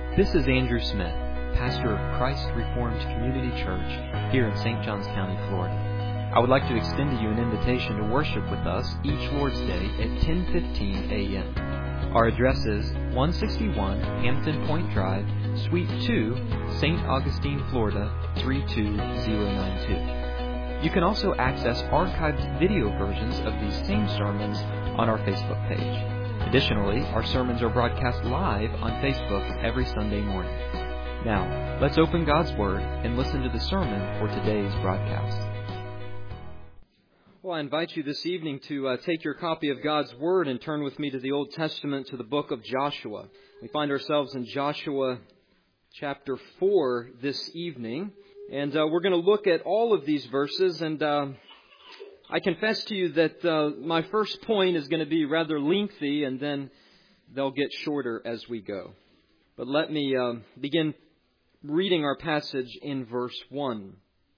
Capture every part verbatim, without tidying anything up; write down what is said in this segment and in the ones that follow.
This is Andrew Smith, pastor of Christ Reformed Community Church here in Saint Johns County, Florida. I would like to extend to you an invitation to worship with us each Lord's Day at ten fifteen a.m. Our address is one sixty-one Hampton Point Drive, Suite two, Saint Augustine, Florida three two zero nine two. You can also access archived video versions of these same sermons on our Facebook page. Additionally, our sermons are broadcast live on Facebook every Sunday morning. Now, let's open God's Word and listen to the sermon for today's broadcast. Well, I invite you this evening to uh, take your copy of God's Word and turn with me to the Old Testament, to the book of Joshua. We find ourselves in Joshua chapter four this evening, and uh, we're going to look at all of these verses, and uh, I confess to you that uh, my first point is going to be rather lengthy, and then they'll get shorter as we go. But let me uh, begin reading our passage in verse one.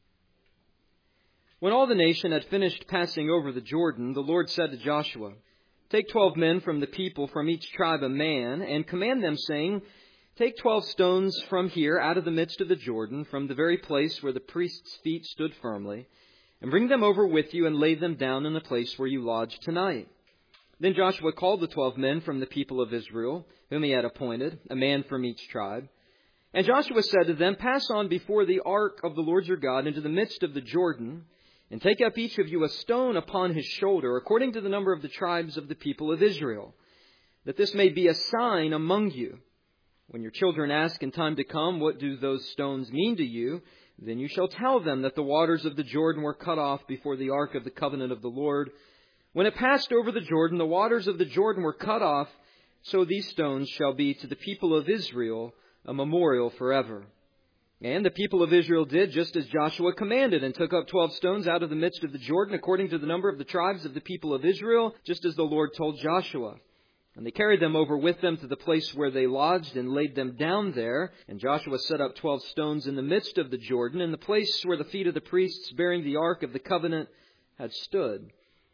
When all the nation had finished passing over the Jordan, the Lord said to Joshua, "Take twelve men from the people, from each tribe a man, and command them, saying, Take twelve stones from here out of the midst of the Jordan, from the very place where the priest's feet stood firmly, and bring them over with you and lay them down in the place where you lodge tonight." Then Joshua called the twelve men from the people of Israel, whom he had appointed, a man from each tribe. And Joshua said to them, "Pass on before the ark of the Lord your God into the midst of the Jordan, and take up each of you a stone upon his shoulder, according to the number of the tribes of the people of Israel, that this may be a sign among you. When your children ask in time to come, what do those stones mean to you? Then you shall tell them that the waters of the Jordan were cut off before the ark of the covenant of the Lord. When it passed over the Jordan, the waters of the Jordan were cut off, so these stones shall be to the people of Israel a memorial forever." And the people of Israel did just as Joshua commanded, and took up twelve stones out of the midst of the Jordan, according to the number of the tribes of the people of Israel, just as the Lord told Joshua. And they carried them over with them to the place where they lodged, and laid them down there. And Joshua set up twelve stones in the midst of the Jordan, in the place where the feet of the priests bearing the ark of the covenant had stood.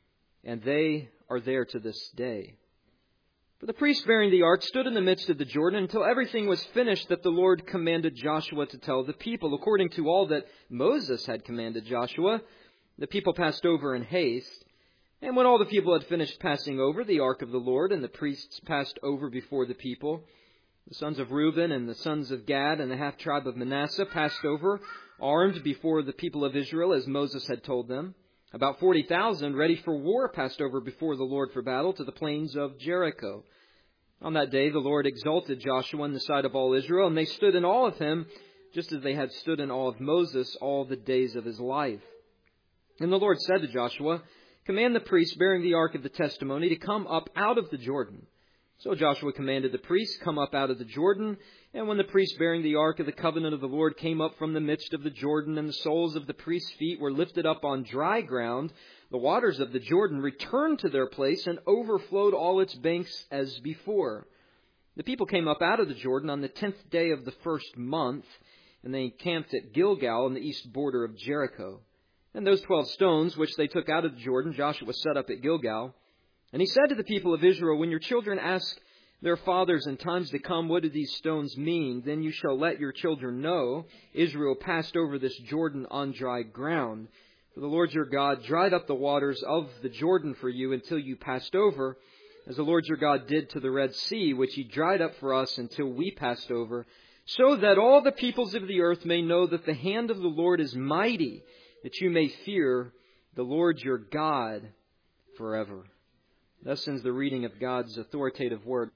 And they are there to this day. For the priests bearing the ark stood in the midst of the Jordan until everything was finished that the Lord commanded Joshua to tell the people. According to all that Moses had commanded Joshua, the people passed over in haste. And when all the people had finished passing over the ark of the Lord, and the priests passed over before the people, the sons of Reuben and the sons of Gad and the half-tribe of Manasseh passed over, armed before the people of Israel, as Moses had told them. About forty thousand, ready for war, passed over before the Lord for battle to the plains of Jericho. On that day the Lord exalted Joshua in the sight of all Israel, and they stood in awe of him, just as they had stood in awe of Moses all the days of his life. And the Lord said to Joshua, "Command the priests bearing the ark of the testimony to come up out of the Jordan." So Joshua commanded the priests, "Come up out of the Jordan." And when the priests bearing the ark of the covenant of the Lord came up from the midst of the Jordan, and the soles of the priests' feet were lifted up on dry ground, the waters of the Jordan returned to their place and overflowed all its banks as before. The people came up out of the Jordan on the tenth day of the first month, and they encamped at Gilgal on the east border of Jericho. And those twelve stones which they took out of the Jordan, Joshua set up at Gilgal. And he said to the people of Israel, "When your children ask their fathers in times to come, what do these stones mean? Then you shall let your children know, Israel passed over this Jordan on dry ground. For the Lord your God dried up the waters of the Jordan for you until you passed over, as the Lord your God did to the Red Sea, which he dried up for us until we passed over, so that all the peoples of the earth may know that the hand of the Lord is mighty, that you may fear the Lord your God forever." Thus ends the reading of God's authoritative word.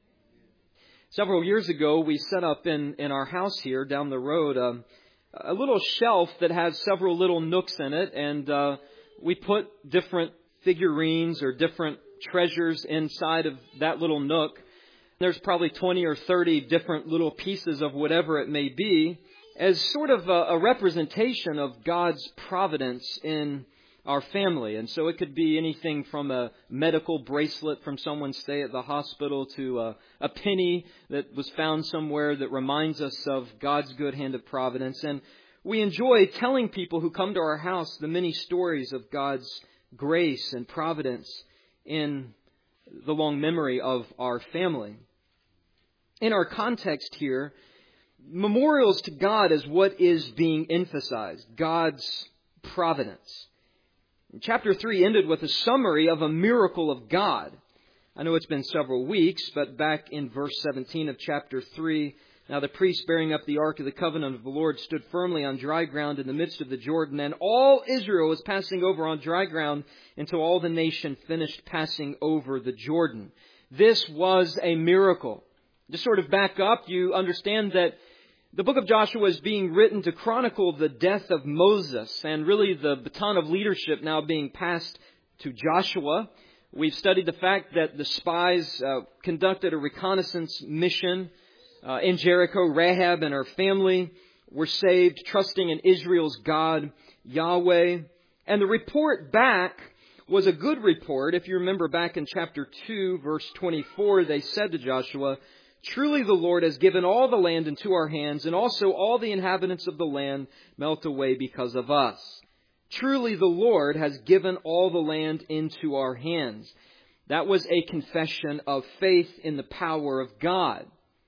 Several years ago, we set up in, in our house here down the road um, a little shelf that has several little nooks in it, and uh, we put different figurines or different treasures inside of that little nook. There's probably twenty or thirty different little pieces of whatever it may be, as sort of a, a representation of God's providence in our family. And so it could be anything from a medical bracelet from someone's stay at the hospital to a, a penny that was found somewhere that reminds us of God's good hand of providence. And we enjoy telling people who come to our house the many stories of God's grace and providence in the long memory of our family. In our context here, memorials to God is what is being emphasized, God's providence. Chapter three ended with a summary of a miracle of God. I know it's been several weeks, but back in verse seventeen of chapter three, now the priest bearing up the ark of the covenant of the Lord stood firmly on dry ground in the midst of the Jordan, and all Israel was passing over on dry ground until all the nation finished passing over the Jordan. This was a miracle. Just sort of back up, you understand that the book of Joshua is being written to chronicle the death of Moses, and really the baton of leadership now being passed to Joshua. We've studied the fact that the spies uh, conducted a reconnaissance mission uh, in Jericho. Rahab and her family were saved, trusting in Israel's God, Yahweh. And the report back was a good report. If you remember back in chapter two, verse twenty-four, they said to Joshua, "Truly the Lord has given all the land into our hands, and also all the inhabitants of the land melt away because of us." Truly the Lord has given all the land into our hands. That was a confession of faith in the power of God.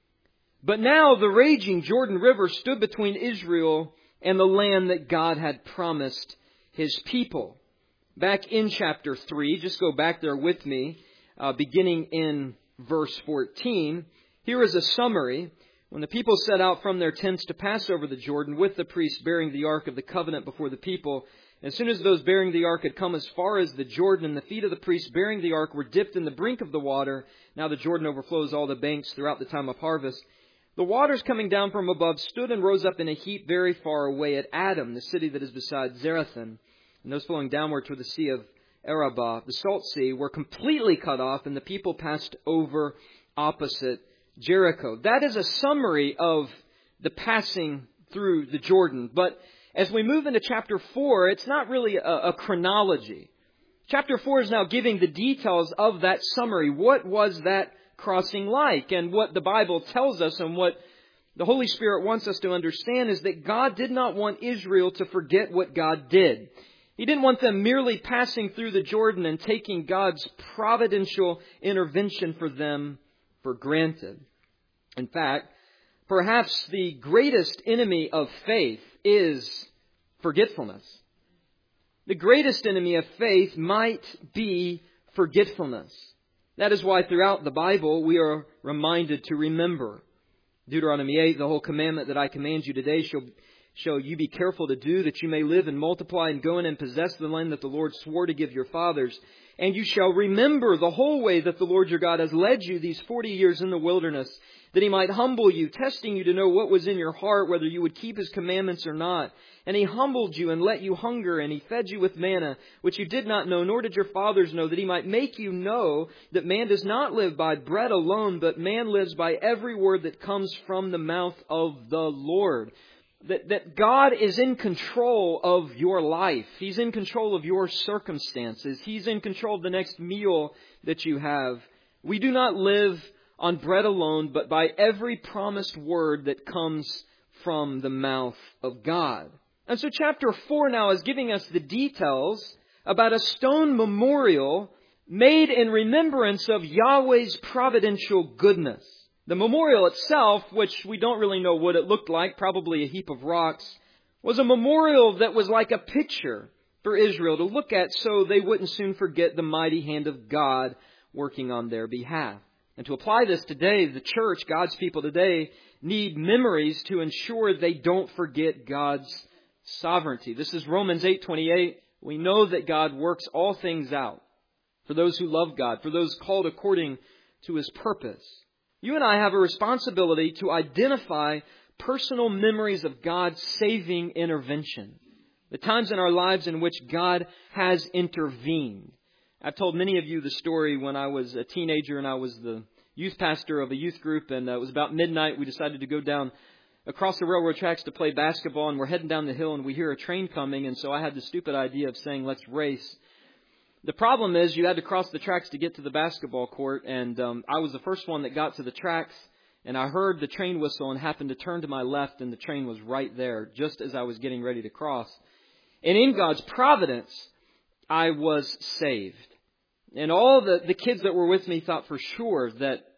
But now the raging Jordan River stood between Israel and the land that God had promised His people. Back in chapter three, just go back there with me, uh, beginning in verse fourteen. Here is a summary. When the people set out from their tents to pass over the Jordan with the priests bearing the ark of the covenant before the people, as soon as those bearing the ark had come as far as the Jordan, and the feet of the priests bearing the ark were dipped in the brink of the water, now the Jordan overflows all the banks throughout the time of harvest, the waters coming down from above stood and rose up in a heap very far away at Adam, the city that is beside Zarethan, and those flowing downward toward the sea of Arabah, the salt sea, were completely cut off, and the people passed over opposite Jericho. That is a summary of the passing through the Jordan. But as we move into chapter four, it's not really a, a chronology. Chapter four is now giving the details of that summary. What was that crossing like? And what the Bible tells us and what the Holy Spirit wants us to understand is that God did not want Israel to forget what God did. He didn't want them merely passing through the Jordan and taking God's providential intervention for them for granted. In fact, perhaps the greatest enemy of faith is forgetfulness. The greatest enemy of faith might be forgetfulness. That is why throughout the Bible we are reminded to remember. Deuteronomy eight, the whole commandment that I command you today shall, shall you be careful to do, that you may live and multiply and go in and possess the land that the Lord swore to give your fathers. And you shall remember the whole way that the Lord your God has led you these forty years in the wilderness, that He might humble you, testing you to know what was in your heart, whether you would keep His commandments or not. And He humbled you and let you hunger, and He fed you with manna, which you did not know, nor did your fathers know, that He might make you know that man does not live by bread alone, but man lives by every word that comes from the mouth of the Lord. That, that God is in control of your life. He's in control of your circumstances. He's in control of the next meal that you have. We do not live on bread alone, but by every promised word that comes from the mouth of God. And so chapter four now is giving us the details about a stone memorial made in remembrance of Yahweh's providential goodness. The memorial itself, which we don't really know what it looked like, probably a heap of rocks, was a memorial that was like a picture for Israel to look at so they wouldn't soon forget the mighty hand of God working on their behalf. And to apply this today, the church, God's people today, need memories to ensure they don't forget God's sovereignty. This is Romans eight twenty-eight. We know that God works all things out for those who love God, for those called according to His purpose. You and I have a responsibility to identify personal memories of God's saving intervention. The times in our lives in which God has intervened. I've told many of you the story when I was a teenager and I was the youth pastor of a youth group, and it was about midnight. We decided to go down across the railroad tracks to play basketball, and we're heading down the hill and we hear a train coming, and so I had the stupid idea of saying, let's race. The problem is you had to cross the tracks to get to the basketball court, and um, I was the first one that got to the tracks, and I heard the train whistle and happened to turn to my left, and the train was right there just as I was getting ready to cross. And in God's providence, I was saved. And all the, the kids that were with me thought for sure that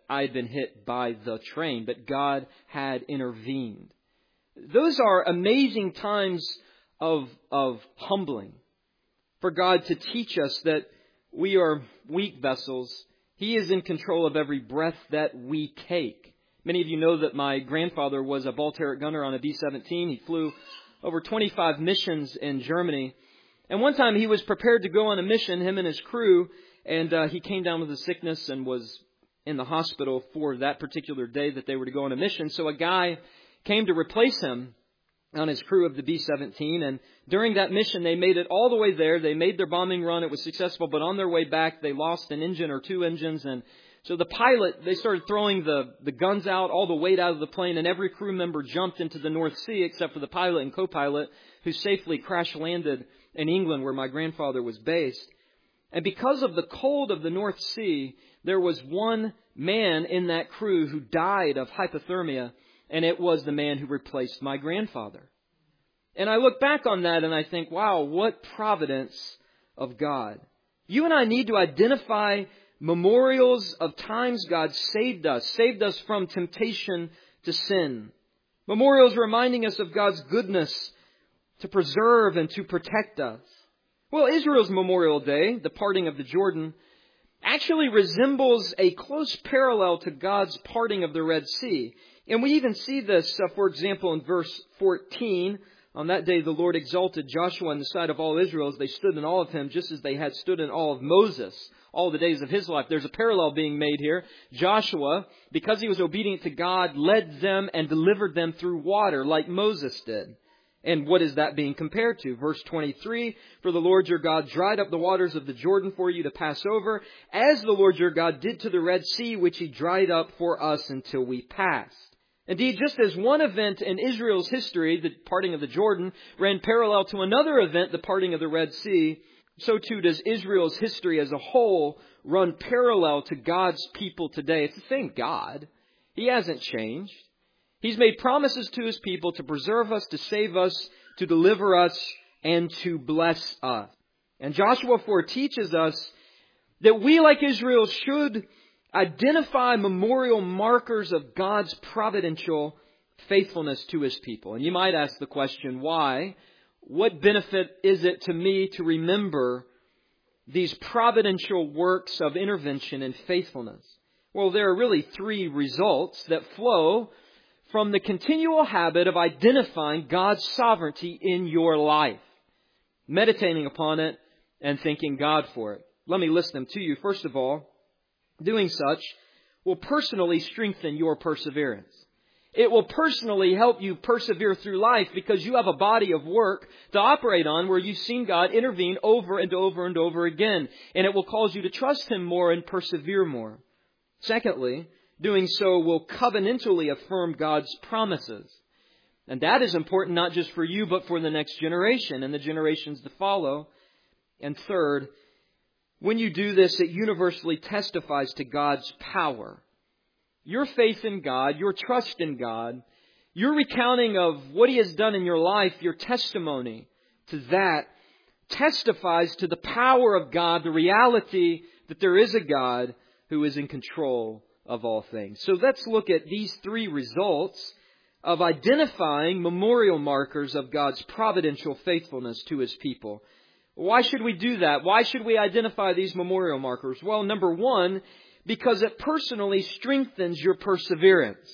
I had been hit by the train, but God had intervened. Those are amazing times of, of humbling for God to teach us that we are weak vessels. He is in control of every breath that we take. Many of you know that my grandfather was a ball-turret gunner on a B seventeen. He flew over twenty-five missions in Germany. And one time he was prepared to go on a mission, him and his crew, and uh, he came down with a sickness and was in the hospital for that particular day that they were to go on a mission. So a guy came to replace him on his crew of the B seventeen. And during that mission, they made it all the way there. They made their bombing run. It was successful. But on their way back, they lost an engine or two engines. And so the pilot, they started throwing the, the guns out, all the weight out of the plane. And every crew member jumped into the North Sea except for the pilot and co-pilot, who safely crash landed in England where my grandfather was based. And because of the cold of the North Sea, there was one man in that crew who died of hypothermia, and it was the man who replaced my grandfather. And I look back on that and I think, wow, what providence of God. You and I need to identify memorials of times God saved us, saved us from temptation to sin. Memorials reminding us of God's goodness to preserve and to protect us. Well, Israel's Memorial Day, the parting of the Jordan, actually resembles a close parallel to God's parting of the Red Sea. And we even see this, uh, for example, in verse fourteen. On that day, the Lord exalted Joshua in the sight of all Israel as they stood in awe of him, just as they had stood in awe of Moses all the days of his life. There's a parallel being made here. Joshua, because he was obedient to God, led them and delivered them through water like Moses did. And what is that being compared to? Verse twenty-three, for the Lord your God dried up the waters of the Jordan for you to pass over, as the Lord your God did to the Red Sea, which he dried up for us until we passed. Indeed, just as one event in Israel's history, the parting of the Jordan, ran parallel to another event, the parting of the Red Sea, so too does Israel's history as a whole run parallel to God's people today. It's the same God. He hasn't changed. He's made promises to his people to preserve us, to save us, to deliver us, and to bless us. And Joshua four teaches us that we, like Israel, should identify memorial markers of God's providential faithfulness to his people. And you might ask the question, why? What benefit is it to me to remember these providential works of intervention and faithfulness? Well, there are really three results that flow from the continual habit of identifying God's sovereignty in your life, meditating upon it and thanking God for it. Let me list them to you. First of all, doing such will personally strengthen your perseverance. It will personally help you persevere through life because you have a body of work to operate on where you've seen God intervene over and over and over again. And it will cause you to trust him more and persevere more. Secondly, doing so will covenantally affirm God's promises. And that is important not just for you, but for the next generation and the generations to follow. And third, when you do this, it universally testifies to God's power. Your faith in God, your trust in God, your recounting of what he has done in your life, your testimony to that testifies to the power of God, the reality that there is a God who is in control of all things. So let's look at these three results of identifying memorial markers of God's providential faithfulness to his people. Why should we do that? Why should we identify these memorial markers? Well, number one, because it personally strengthens your perseverance.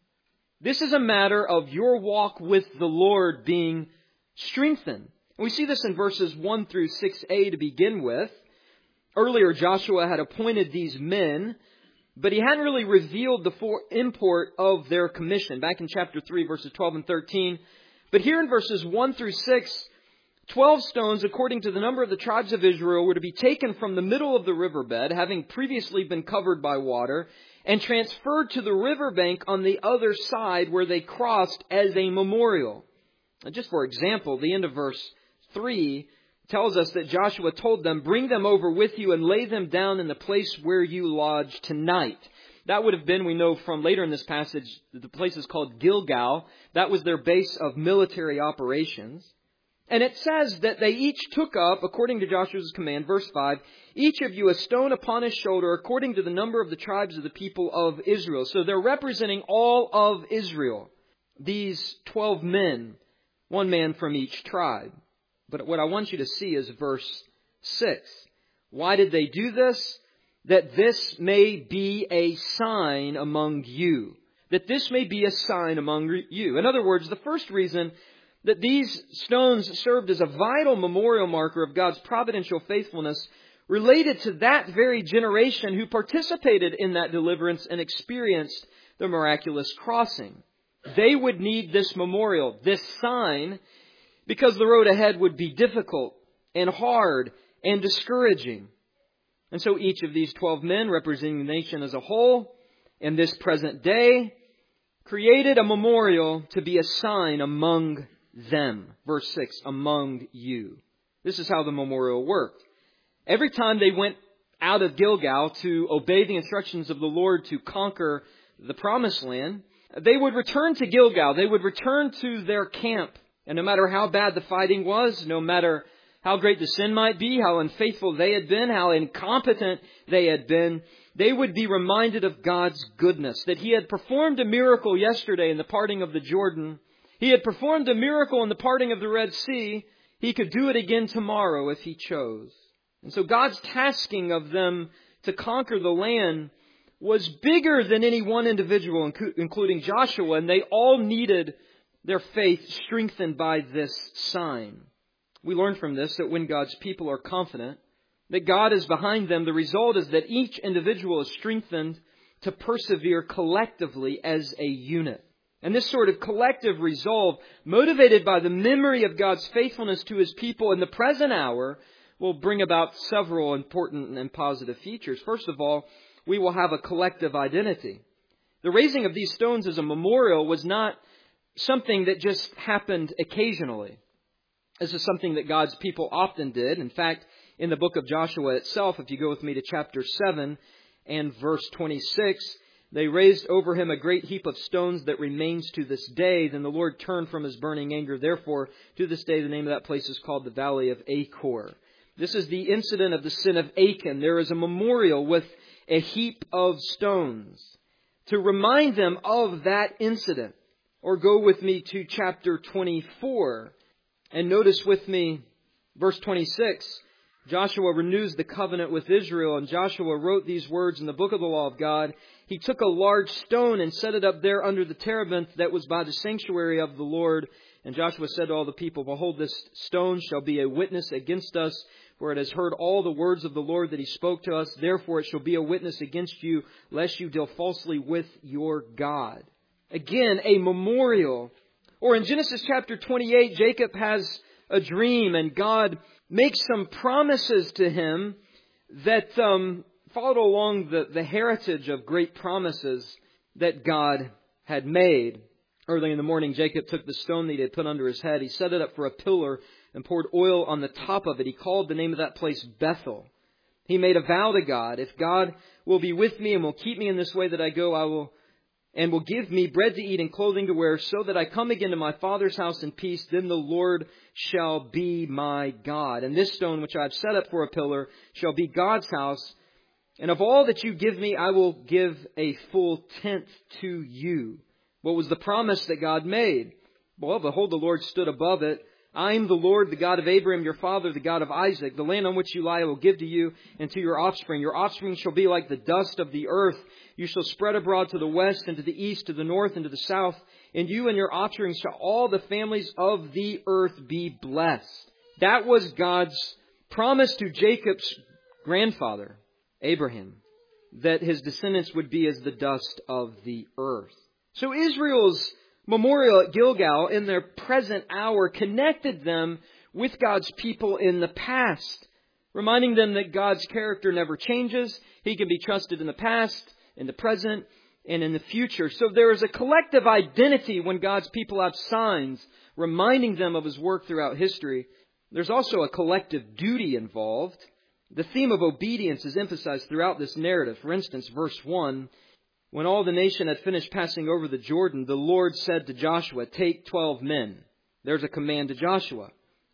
This is a matter of your walk with the Lord being strengthened. We see this in verses one through six a to begin with. Earlier, Joshua had appointed these men, but he hadn't really revealed the full import of their commission. Back in chapter three, verses twelve and thirteen. But here in verses one through six, Twelve stones, according to the number of the tribes of Israel, were to be taken from the middle of the riverbed, having previously been covered by water, and transferred to the riverbank on the other side where they crossed as a memorial. And just for example, the end of verse three tells us that Joshua told them, bring them over with you and lay them down in the place where you lodge tonight. That would have been, we know from later in this passage, the place is called Gilgal. That was their base of military operations. And it says that they each took up, according to Joshua's command, verse five, each of you a stone upon his shoulder according to the number of the tribes of the people of Israel. So they're representing all of Israel. These twelve men, one man from each tribe. But what I want you to see is verse six. Why did they do this? That this may be a sign among you. That this may be a sign among you. In other words, the first reason that these stones served as a vital memorial marker of God's providential faithfulness related to that very generation who participated in that deliverance and experienced the miraculous crossing. They would need this memorial, this sign, because the road ahead would be difficult and hard and discouraging. And so each of these twelve men, representing the nation as a whole, in this present day, created a memorial to be a sign among them. Verse six, among you. This is how the memorial worked. Every time they went out of Gilgal to obey the instructions of the Lord to conquer the promised land, they would return to Gilgal. They would return to their camp. And no matter how bad the fighting was, no matter how great the sin might be, how unfaithful they had been, how incompetent they had been, they would be reminded of God's goodness, that He had performed a miracle yesterday in the parting of the Jordan. He had performed a miracle in the parting of the Red Sea. He could do it again tomorrow if He chose. And so God's tasking of them to conquer the land was bigger than any one individual, including Joshua, and they all needed their faith strengthened by this sign. We learn from this that when God's people are confident that God is behind them, the result is that each individual is strengthened to persevere collectively as a unit. And this sort of collective resolve, motivated by the memory of God's faithfulness to His people in the present hour, will bring about several important and positive features. First of all, we will have a collective identity. The raising of these stones as a memorial was not something that just happened occasionally. This is something that God's people often did. In fact, in the book of Joshua itself, if you go with me to chapter seven and verse twenty-six, they raised over him a great heap of stones that remains to this day. Then the Lord turned from His burning anger. Therefore, to this day, the name of that place is called the Valley of Achor. This is the incident of the sin of Achan. There is a memorial with a heap of stones to remind them of that incident. Or go with me to chapter twenty-four and notice with me verse twenty-six. Joshua renews the covenant with Israel, and Joshua wrote these words in the book of the law of God. He took a large stone and set it up there under the terebinth that was by the sanctuary of the Lord. And Joshua said to all the people, Behold, this stone shall be a witness against us, for it has heard all the words of the Lord that He spoke to us. Therefore it shall be a witness against you, lest you deal falsely with your God. Again, a memorial. Or in Genesis chapter twenty-eight, Jacob has a dream, and God makes some promises to him that um, followed along the, the heritage of great promises that God had made. Early in the morning, Jacob took the stone that he had put under his head. He set it up for a pillar and poured oil on the top of it. He called the name of that place Bethel. He made a vow to God, if God will be with me and will keep me in this way that I go, I will and will give me bread to eat and clothing to wear, so that I come again to my Father's house in peace, then the Lord shall be my God. And this stone which I have set up for a pillar shall be God's house. And of all that you give me, I will give a full tenth to you. What was the promise that God made? Well, behold, the Lord stood above it. I am the Lord, the God of Abraham, your father, the God of Isaac. The land on which you lie I will give to you and to your offspring. Your offspring shall be like the dust of the earth. You shall spread abroad to the west and to the east, to the north and to the south. And you and your offspring shall all the families of the earth be blessed. That was God's promise to Jacob's grandfather, Abraham, that his descendants would be as the dust of the earth. So Israel's memorial at Gilgal in their present hour connected them with God's people in the past, reminding them that God's character never changes. He can be trusted in the past, in the present, and in the future. So there is a collective identity when God's people have signs reminding them of His work throughout history. There's also a collective duty involved. The theme of obedience is emphasized throughout this narrative. For instance, verse one, when all the nation had finished passing over the Jordan, the Lord said to Joshua, take twelve men. There's a command to Joshua.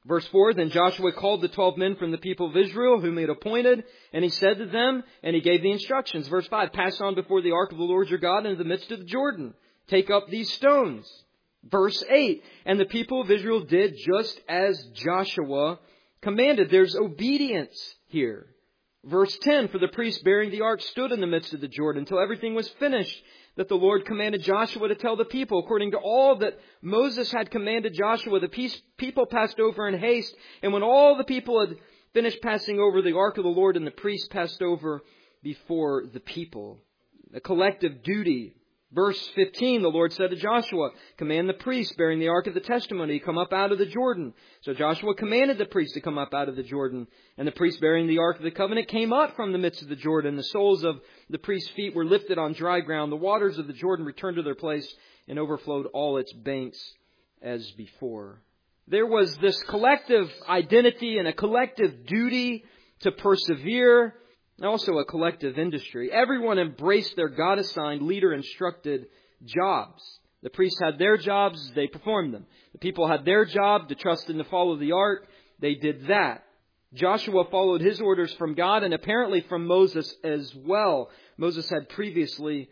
Verse four, then Joshua called the twelve men from the people of Israel, whom he had appointed, and he said to them, and he gave the instructions. Verse five, pass on before the ark of the Lord your God into the midst of the Jordan. Take up these stones. Verse eight, and the people of Israel did just as Joshua commanded. There's obedience here. Verse ten, for the priest bearing the ark stood in the midst of the Jordan until everything was finished, that the Lord commanded Joshua to tell the people. According to all that Moses had commanded Joshua, the peace, people passed over in haste. And when all the people had finished passing over, the ark of the Lord and the priest passed over before the people. A collective duty. Verse fifteen, the Lord said to Joshua, command the priest bearing the ark of the testimony to come up out of the Jordan. So Joshua commanded the priest to come up out of the Jordan. And the priest bearing the ark of the covenant came up from the midst of the Jordan. The soles of the priest's feet were lifted on dry ground. The waters of the Jordan returned to their place and overflowed all its banks as before. There was this collective identity and a collective duty to persevere. And also a collective industry. Everyone embraced their God-assigned, leader-instructed jobs. The priests had their jobs, they performed them. The people had their job to trust and to follow the ark. They did that. Joshua followed his orders from God and apparently from Moses as well. Moses had previously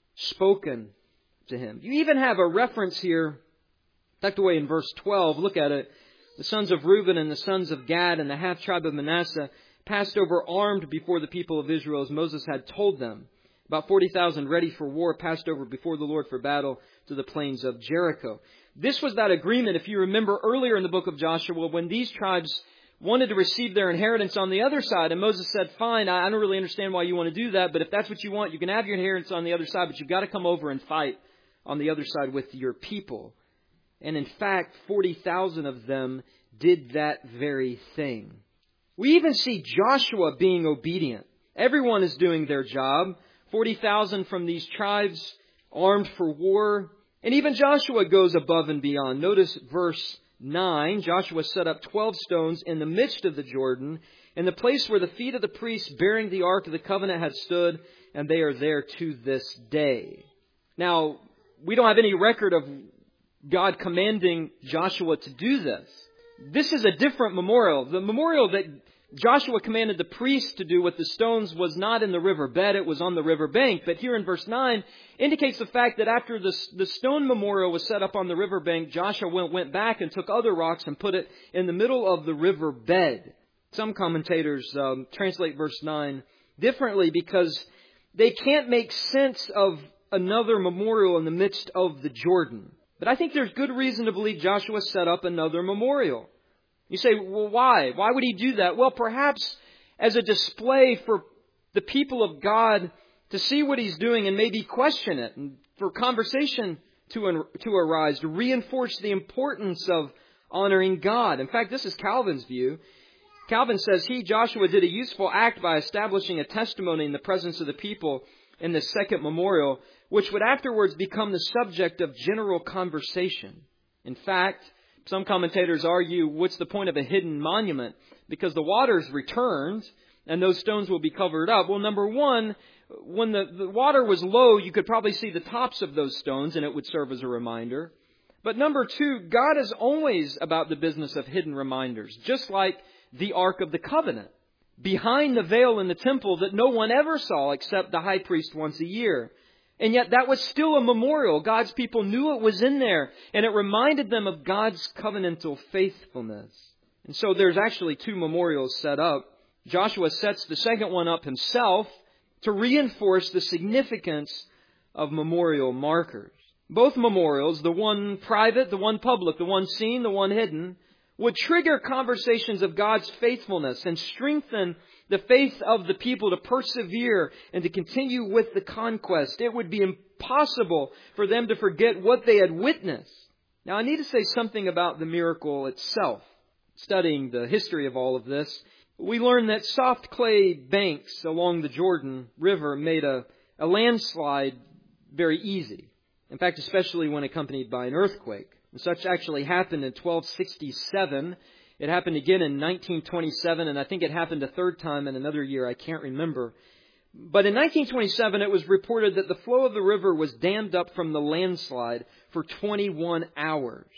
spoken to him. You even have a reference here, tucked away in verse twelve. Look at it. The sons of Reuben and the sons of Gad and the half-tribe of Manasseh passed over armed before the people of Israel as Moses had told them. About forty thousand ready for war passed over before the Lord for battle to the plains of Jericho. This was that agreement, if you remember earlier in the book of Joshua, when these tribes wanted to receive their inheritance on the other side. And Moses said, fine, I don't really understand why you want to do that, but if that's what you want, you can have your inheritance on the other side, but you've got to come over and fight on the other side with your people. And in fact, forty thousand of them did that very thing. We even see Joshua being obedient. Everyone is doing their job. forty thousand from these tribes armed for war. And even Joshua goes above and beyond. Notice verse nine. Joshua set up twelve stones in the midst of the Jordan, in the place where the feet of the priests bearing the ark of the covenant had stood, and they are there to this day. Now, we don't have any record of God commanding Joshua to do this. This is a different memorial. The memorial that Joshua commanded the priests to do with the stones was not in the river bed, it was on the river bank. But here in verse nine indicates the fact that after the, the stone memorial was set up on the river bank, Joshua went, went back and took other rocks and put it in the middle of the river bed. Some commentators um, translate verse nine differently because they can't make sense of another memorial in the midst of the Jordan. But I think there's good reason to believe Joshua set up another memorial. You say, well, why? Why would he do that? Well, perhaps as a display for the people of God to see what he's doing and maybe question it, and for conversation to, to arise, to reinforce the importance of honoring God. In fact, this is Calvin's view. Calvin says he, Joshua, did a useful act by establishing a testimony in the presence of the people in the second memorial, which would afterwards become the subject of general conversation. In fact, some commentators argue, what's the point of a hidden monument? Because the water's returned and those stones will be covered up. Well, number one, when the, the water was low, you could probably see the tops of those stones and it would serve as a reminder. But number two, God is always about the business of hidden reminders, just like the Ark of the Covenant, behind the veil in the temple that no one ever saw except the high priest once a year. And yet that was still a memorial. God's people knew it was in there, and it reminded them of God's covenantal faithfulness. And so there's actually two memorials set up. Joshua sets the second one up himself to reinforce the significance of memorial markers. Both memorials, the one private, the one public, the one seen, the one hidden, would trigger conversations of God's faithfulness and strengthen the faith of the people to persevere and to continue with the conquest. It would be impossible for them to forget what they had witnessed. Now, I need to say something about the miracle itself. Studying the history of all of this, we learn that soft clay banks along the Jordan River made a, a landslide very easy. In fact, especially when accompanied by an earthquake. And such actually happened in twelve sixty-seven. It happened again in nineteen twenty-seven, and I think it happened a third time in another year. I can't remember. But in nineteen twenty-seven, it was reported that the flow of the river was dammed up from the landslide for twenty-one hours.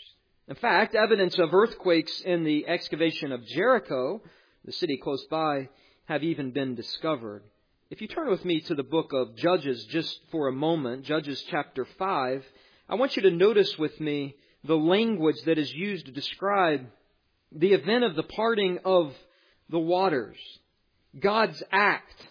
In fact, evidence of earthquakes in the excavation of Jericho, the city close by, have even been discovered. If you turn with me to the book of Judges just for a moment, Judges chapter five, I want you to notice with me the language that is used to describe the event of the parting of the waters. God's act.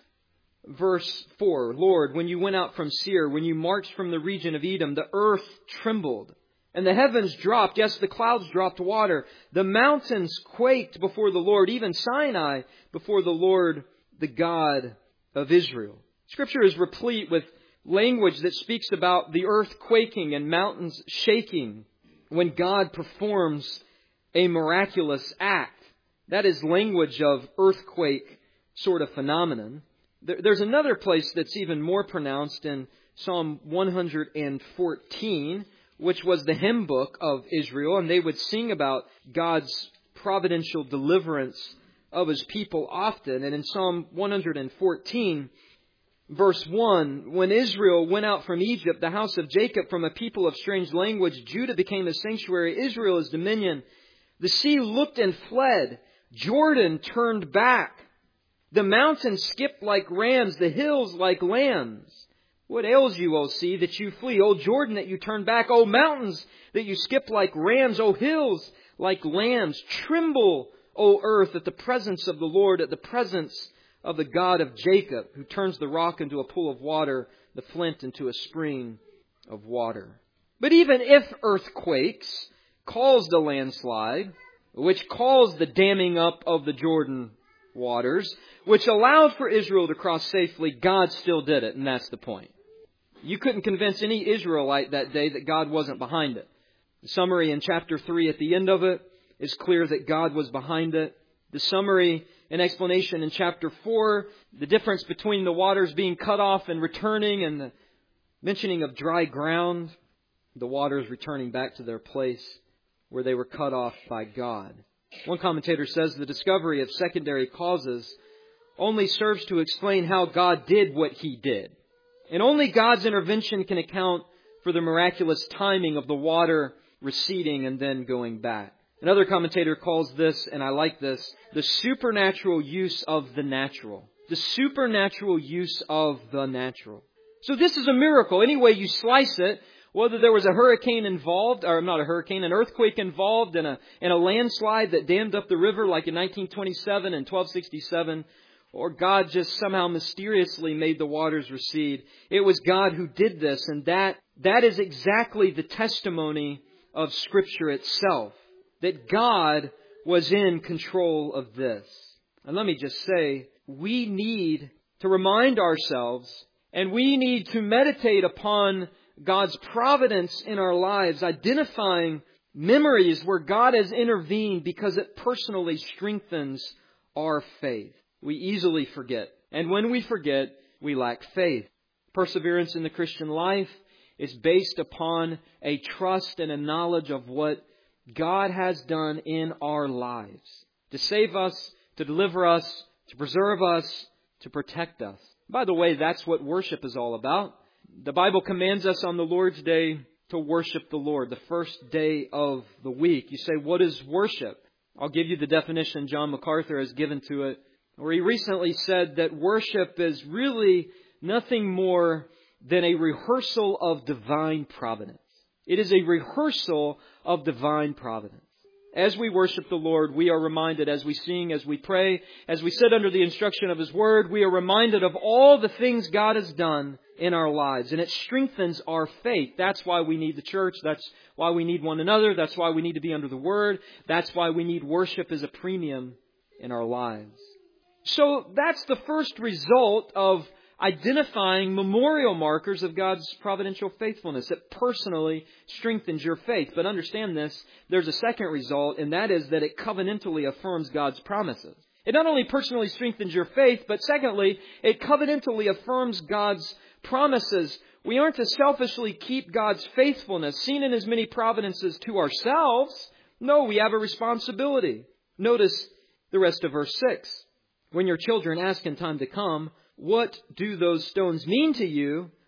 Verse four, Lord, when you went out from Seir, when you marched from the region of Edom, the earth trembled, and the heavens dropped. Yes, the clouds dropped water. The mountains quaked before the Lord, even Sinai before the Lord, the God of Israel. Scripture is replete with language that speaks about the earth quaking and mountains shaking when God performs a miraculous act. That is language of earthquake sort of phenomenon. There's another place that's even more pronounced in Psalm one hundred fourteen, which was the hymn book of Israel, and they would sing about God's providential deliverance of His people often. And in Psalm one hundred fourteen, verse one, when Israel went out from Egypt, the house of Jacob from a people of strange language, Judah became a sanctuary, Israel his dominion. The sea looked and fled, Jordan turned back. The mountains skipped like rams, the hills like lambs. What ails you, O sea, that you flee? O Jordan, that you turn back? O mountains, that you skip like rams? O hills, like lambs? Tremble, O earth, at the presence of the Lord, at the presence of the God of Jacob, who turns the rock into a pool of water, the flint into a spring of water. But even if earthquakes caused a landslide, which caused the damming up of the Jordan waters, which allowed for Israel to cross safely, God still did it, and that's the point. You couldn't convince any Israelite that day that God wasn't behind it. The summary in chapter three at the end of it is clear that God was behind it. The summary and explanation in chapter four, the difference between the waters being cut off and returning, and the mentioning of dry ground, the waters returning back to their place where they were cut off by God. One commentator says the discovery of secondary causes only serves to explain how God did what He did. And only God's intervention can account for the miraculous timing of the water receding and then going back. Another commentator calls this, and I like this, the supernatural use of the natural. The supernatural use of the natural. So this is a miracle. Any way you slice it, whether there was a hurricane involved, or not a hurricane, an earthquake involved, and a, and a landslide that dammed up the river like in nineteen twenty-seven and twelve sixty-seven, or God just somehow mysteriously made the waters recede. It was God who did this, and that that is exactly the testimony of Scripture itself, that God was in control of this. And let me just say, we need to remind ourselves, and we need to meditate upon God's providence in our lives, identifying memories where God has intervened because it personally strengthens our faith. We easily forget. And when we forget, we lack faith. Perseverance in the Christian life is based upon a trust and a knowledge of what God has done in our lives to save us, to deliver us, to preserve us, to protect us. By the way, that's what worship is all about. The Bible commands us on the Lord's Day to worship the Lord, the first day of the week. You say, what is worship? I'll give you the definition John MacArthur has given to it, where he recently said that worship is really nothing more than a rehearsal of divine providence. It is a rehearsal of divine providence. As we worship the Lord, we are reminded, as we sing, as we pray, as we sit under the instruction of His Word, we are reminded of all the things God has done in our lives. And it strengthens our faith. That's why we need the church. That's why we need one another. That's why we need to be under the Word. That's why we need worship as a premium in our lives. So that's the first result of identifying memorial markers of God's providential faithfulness. It personally strengthens your faith. But understand this, there's a second result, and that is that it covenantally affirms God's promises. It not only personally strengthens your faith, but secondly, it covenantally affirms God's promises. We aren't to selfishly keep God's faithfulness, seen in His many providences, to ourselves. No, we have a responsibility. Notice the rest of verse six. When your children ask in time to come, what do those stones mean to you?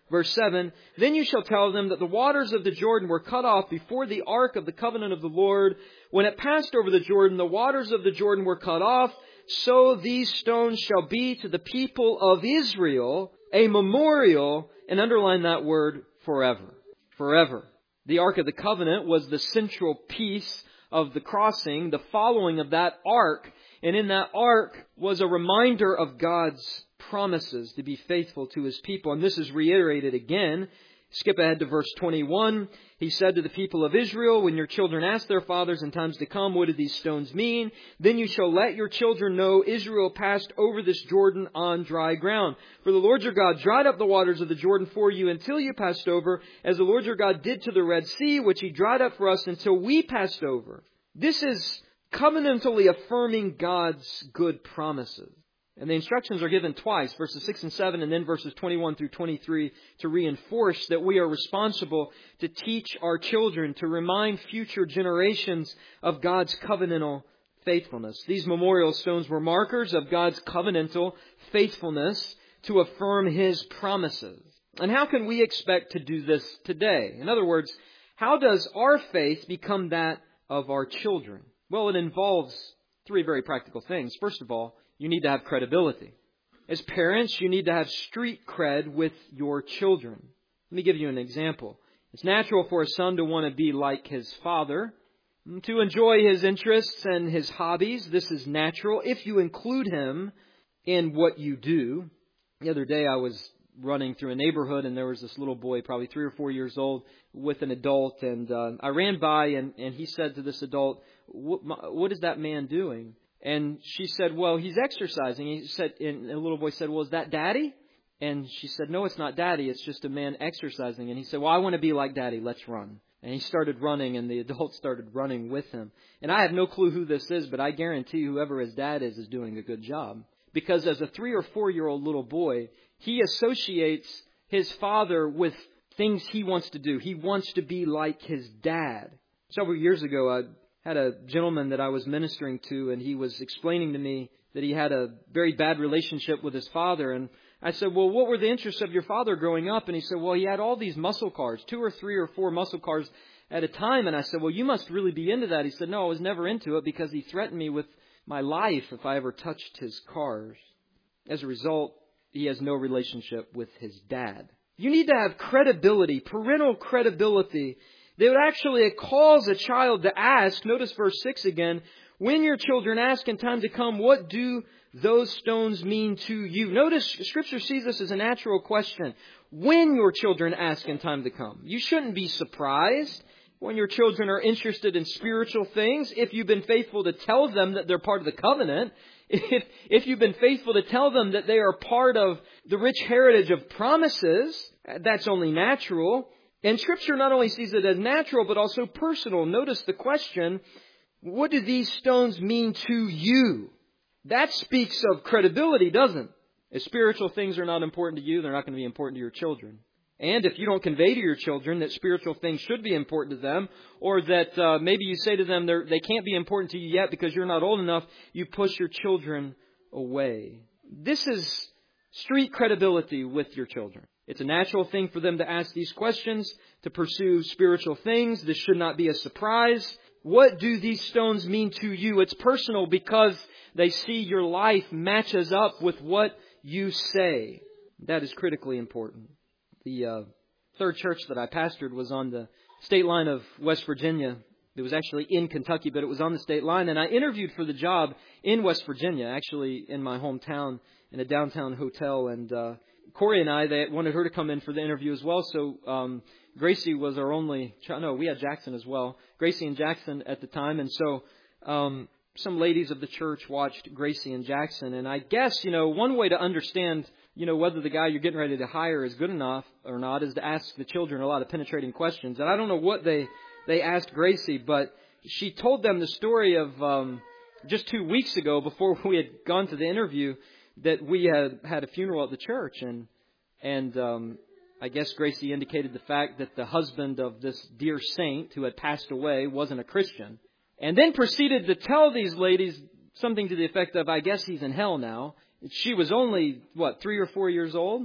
Verse seven, then you shall tell them that the waters of the Jordan were cut off before the ark of the covenant of the Lord. When it passed over the Jordan, the waters of the Jordan were cut off. So these stones shall be to the people of Israel a memorial, and underline that word, forever. Forever. The Ark of the Covenant was the central piece of the crossing, the following of that ark. And in that ark was a reminder of God's promises to be faithful to His people. And this is reiterated again. Skip ahead to verse twenty-one. He said to the people of Israel, when your children ask their fathers in times to come, what do these stones mean? Then you shall let your children know Israel passed over this Jordan on dry ground. For the Lord your God dried up the waters of the Jordan for you until you passed over, as the Lord your God did to the Red Sea, which He dried up for us until we passed over. This is covenantally affirming God's good promises. And the instructions are given twice, verses six and seven, and then verses twenty-one through twenty-three, to reinforce that we are responsible to teach our children, to remind future generations of God's covenantal faithfulness. These memorial stones were markers of God's covenantal faithfulness to affirm His promises. And how can we expect to do this today? In other words, how does our faith become that of our children? Well, it involves three very practical things. First of all, you need to have credibility. As parents, you need to have street cred with your children. Let me give you an example. It's natural for a son to want to be like his father, to enjoy his interests and his hobbies. This is natural if you include him in what you do. The other day I was running through a neighborhood and there was this little boy, probably three or four years old, with an adult. And uh, I ran by and, and he said to this adult, what, what is that man doing? And she said, well, he's exercising. He said, and the little boy said, well, is that Daddy? And she said, no, it's not Daddy. It's just a man exercising. And he said, well, I want to be like Daddy. Let's run. And he started running, and the adult started running with him. And I have no clue who this is, but I guarantee whoever his dad is is doing a good job. Because as a three or four-year-old little boy, he associates his father with things he wants to do. He wants to be like his dad. Several years ago, I had a gentleman that I was ministering to, and he was explaining to me that he had a very bad relationship with his father. And I said, well, what were the interests of your father growing up? And he said, well, he had all these muscle cars, two or three or four muscle cars at a time. And I said, well, you must really be into that. He said, no, I was never into it because he threatened me with my life if I ever touched his cars. As a result, he has no relationship with his dad. You need to have credibility, parental credibility, that would actually cause a child to ask, notice verse six again, when your children ask in time to come, what do those stones mean to you? Notice Scripture sees this as a natural question. When your children ask in time to come. You shouldn't be surprised when your children are interested in spiritual things. If you've been faithful to tell them that they're part of the covenant, if, if you've been faithful to tell them that they are part of the rich heritage of promises, that's only natural. And Scripture not only sees it as natural, but also personal. Notice the question, what do these stones mean to you? That speaks of credibility, doesn't it? If spiritual things are not important to you, they're not going to be important to your children. And if you don't convey to your children that spiritual things should be important to them, or that uh, maybe you say to them they can't be important to you yet because you're not old enough, you push your children away. This is street credibility with your children. It's a natural thing for them to ask these questions, to pursue spiritual things. This should not be a surprise. What do these stones mean to you? It's personal because they see your life matches up with what you say. That is critically important. The uh, third church that I pastored was on the state line of West Virginia. It was actually in Kentucky, but it was on the state line. And I interviewed for the job in West Virginia, actually in my hometown, in a downtown hotel. And uh, Corey and I, they wanted her to come in for the interview as well. So um, Gracie was our only child. No, we had Jackson as well. Gracie and Jackson at the time. And so um, some ladies of the church watched Gracie and Jackson. And I guess, you know, one way to understand, you know, whether the guy you're getting ready to hire is good enough or not is to ask the children a lot of penetrating questions. And I don't know what they, they asked Gracie, but she told them the story of um, just two weeks ago before we had gone to the interview that we had had a funeral at the church. And, and um, I guess Gracie indicated the fact that the husband of this dear saint who had passed away wasn't a Christian. And then proceeded to tell these ladies something to the effect of, I guess he's in hell now. She was only, what, three or four years old?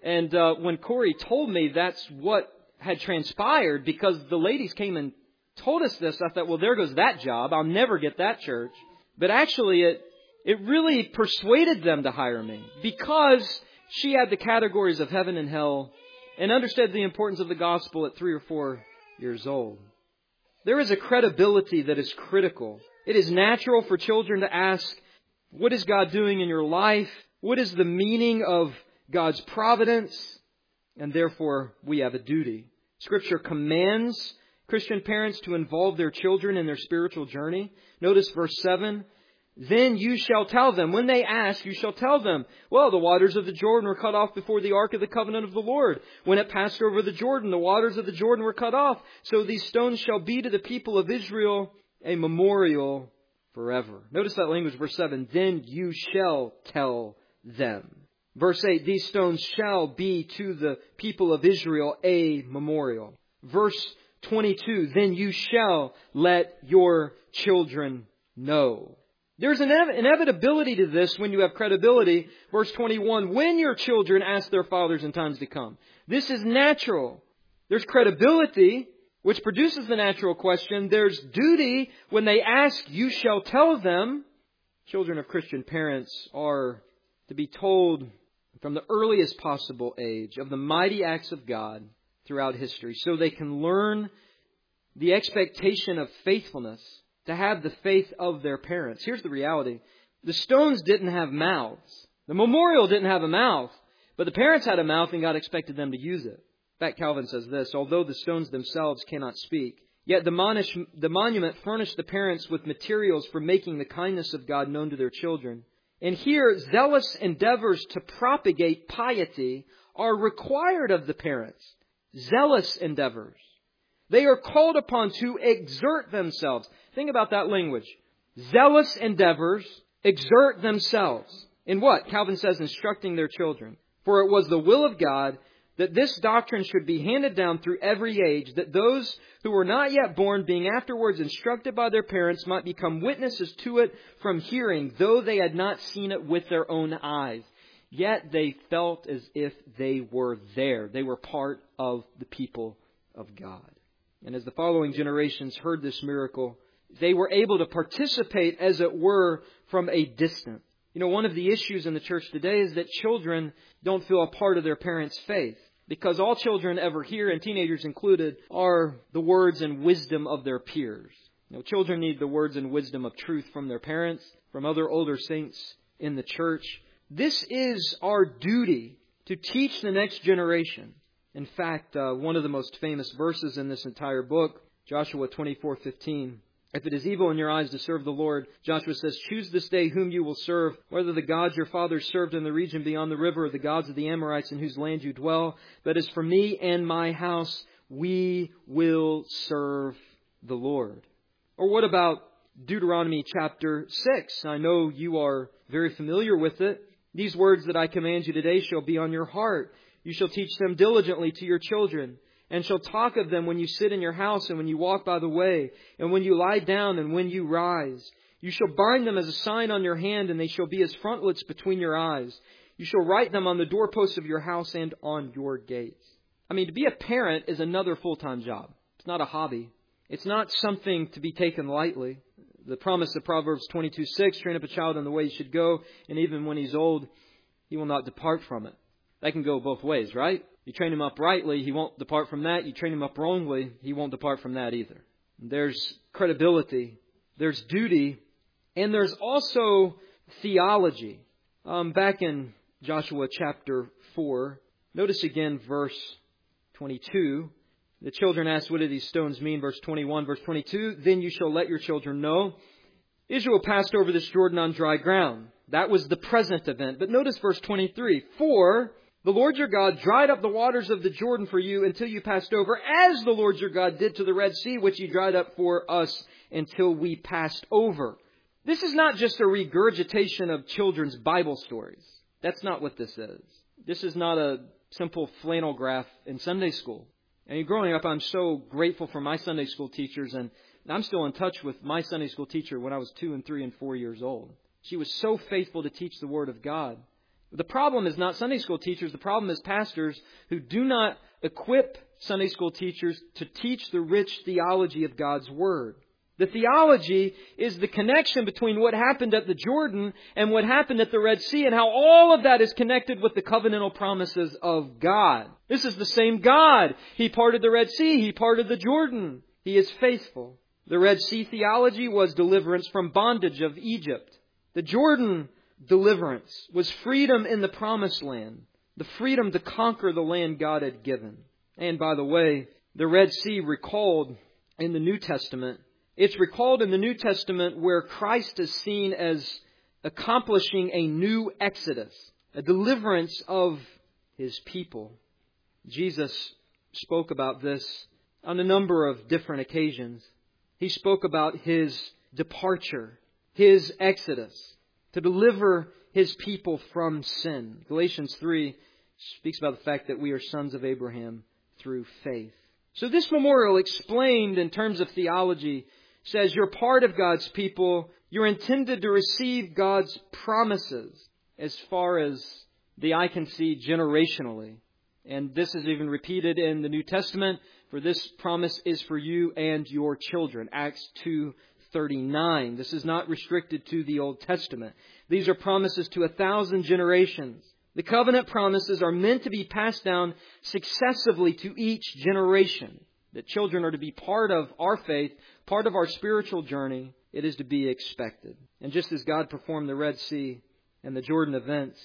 And uh, when Corey told me that's what had transpired, because the ladies came and told us this, I thought, well, there goes that job. I'll never get that church. But actually, it it really persuaded them to hire me, because she had the categories of heaven and hell and understood the importance of the gospel at three or four years old. There is a credibility that is critical. It is natural for children to ask, what is God doing in your life? What is the meaning of God's providence? And therefore, we have a duty. Scripture commands Christian parents to involve their children in their spiritual journey. Notice verse seven. Then you shall tell them. When they ask, you shall tell them, well, the waters of the Jordan were cut off before the ark of the covenant of the Lord. When it passed over the Jordan, the waters of the Jordan were cut off. So these stones shall be to the people of Israel a memorial forever. Notice that language, verse seven. Then you shall tell them. Verse eight, these stones shall be to the people of Israel a memorial. Verse twenty-two, then you shall let your children know. There's an inevitability to this when you have credibility. Verse twenty-one, when your children ask their fathers in times to come. This is natural. There's credibility, which produces the natural question. There's duty. When they ask, you shall tell them. Children of Christian parents are to be told from the earliest possible age of the mighty acts of God throughout history, so they can learn the expectation of faithfulness, to have the faith of their parents. Here's the reality. The stones didn't have mouths. The memorial didn't have a mouth. But the parents had a mouth, and God expected them to use it. In fact, Calvin says this, although the stones themselves cannot speak, yet the, monish, the monument furnished the parents with materials for making the kindness of God known to their children. And here, zealous endeavors to propagate piety are required of the parents. Zealous endeavors. They are called upon to exert themselves. Think about that language. Zealous endeavors exert themselves. In what? Calvin says, instructing their children. For it was the will of God that this doctrine should be handed down through every age, that those who were not yet born, being afterwards instructed by their parents, might become witnesses to it from hearing, though they had not seen it with their own eyes. Yet they felt as if they were there. They were part of the people of God. And as the following generations heard this miracle, they were able to participate, as it were, from a distance. You know, one of the issues in the church today is that children don't feel a part of their parents' faith, because all children ever hear, and teenagers included, are the words and wisdom of their peers. You know, children need the words and wisdom of truth from their parents, from other older saints in the church. This is our duty, to teach the next generation. In fact, uh, one of the most famous verses in this entire book, Joshua twenty-four fifteen. If it is evil in your eyes to serve the Lord, Joshua says, choose this day whom you will serve, whether the gods your fathers served in the region beyond the river or the gods of the Amorites in whose land you dwell. But as for me and my house, we will serve the Lord. Or what about Deuteronomy chapter six? I know you are very familiar with it. These words that I command you today shall be on your heart. You shall teach them diligently to your children, and shall talk of them when you sit in your house and when you walk by the way, and when you lie down and when you rise. You shall bind them as a sign on your hand, and they shall be as frontlets between your eyes. You shall write them on the doorposts of your house and on your gates. I mean, to be a parent is another full-time job. It's not a hobby. It's not something to be taken lightly. The promise of Proverbs twenty-two six, train up a child in the way he should go, and even when he's old, he will not depart from it. That can go both ways, right? You train him up rightly, he won't depart from that. You train him up wrongly, he won't depart from that either. There's credibility, there's duty, and there's also theology. Um, back in Joshua chapter four, notice again verse twenty-two. The children asked, what do these stones mean? Verse twenty-one, verse twenty-two, then you shall let your children know. Israel passed over this Jordan on dry ground. That was the present event. But notice verse twenty-three. For the Lord your God dried up the waters of the Jordan for you until you passed over, as the Lord your God did to the Red Sea, which he dried up for us until we passed over. This is not just a regurgitation of children's Bible stories. That's not what this is. This is not a simple flannel graph in Sunday school. And growing up, I'm so grateful for my Sunday school teachers, and I'm still in touch with my Sunday school teacher when I was two and three and four years old. She was so faithful to teach the Word of God. The problem is not Sunday school teachers. The problem is pastors who do not equip Sunday school teachers to teach the rich theology of God's Word. The theology is the connection between what happened at the Jordan and what happened at the Red Sea, and how all of that is connected with the covenantal promises of God. This is the same God. He parted the Red Sea. He parted the Jordan. He is faithful. The Red Sea theology was deliverance from bondage of Egypt. The Jordan deliverance was freedom in the Promised Land, the freedom to conquer the land God had given. And by the way, the Red Sea recalled in the New Testament, it's recalled in the New Testament where Christ is seen as accomplishing a new exodus, a deliverance of His people. Jesus spoke about this on a number of different occasions. He spoke about His departure, His exodus, to deliver His people from sin. Galatians three speaks about the fact that we are sons of Abraham through faith. So this memorial, explained in terms of theology, says you're part of God's people. You're intended to receive God's promises as far as the eye can see generationally. And this is even repeated in the New Testament. For this promise is for you and your children. Acts two thirty-nine. This is not restricted to the Old Testament. These are promises to a thousand generations. The covenant promises are meant to be passed down successively to each generation. That children are to be part of our faith, part of our spiritual journey. It is to be expected. And just as God performed the Red Sea and the Jordan events,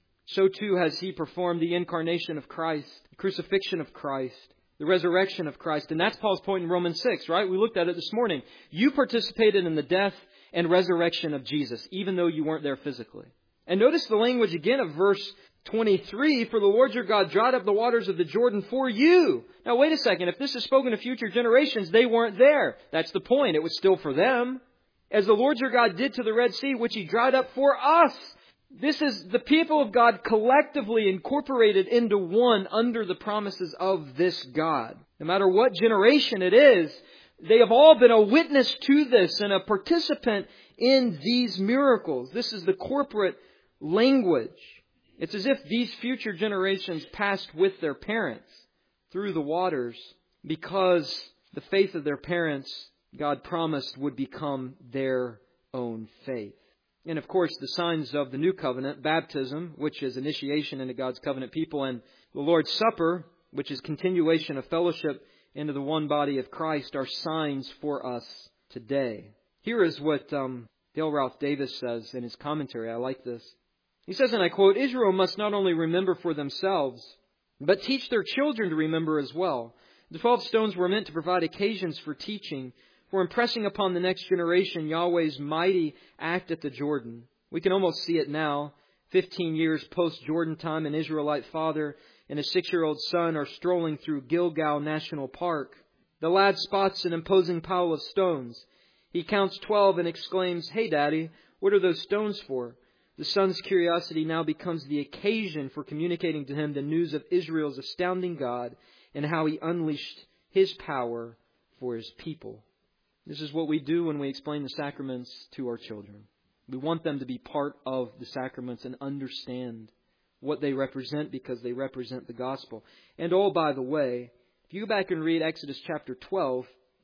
so too has He performed the incarnation of Christ, the crucifixion of Christ, the resurrection of Christ. And that's Paul's point in Romans six, right? We looked at it this morning. You participated in the death and resurrection of Jesus, even though you weren't there physically. And notice the language again of verse twenty-three, for the Lord your God dried up the waters of the Jordan for you. Now wait a second, if this is spoken to future generations, they weren't there. That's the point. It was still for them. As the Lord your God did to the Red Sea, which He dried up for us. This is the people of God collectively incorporated into one under the promises of this God. No matter what generation it is, they have all been a witness to this and a participant in these miracles. This is the corporate language. It's as if these future generations passed with their parents through the waters because the faith of their parents, God promised, would become their own faith. And of course, the signs of the new covenant, baptism, which is initiation into God's covenant people, and the Lord's Supper, which is continuation of fellowship into the one body of Christ, are signs for us today. Here is what um, Dale Ralph Davis says in his commentary. I like this. He says, and I quote, Israel must not only remember for themselves, but teach their children to remember as well. The twelve stones were meant to provide occasions for teaching, for impressing upon the next generation Yahweh's mighty act at the Jordan. We can almost see it now. Fifteen years post-Jordan time, an Israelite father and a six-year-old son are strolling through Gilgal National Park. The lad spots an imposing pile of stones. He counts twelve and exclaims, "Hey, Daddy, what are those stones for?" The son's curiosity now becomes the occasion for communicating to him the news of Israel's astounding God and how He unleashed His power for His people. This is what we do when we explain the sacraments to our children. We want them to be part of the sacraments and understand what they represent because they represent the gospel. And oh, by the way, if you go back and read Exodus chapter twelve,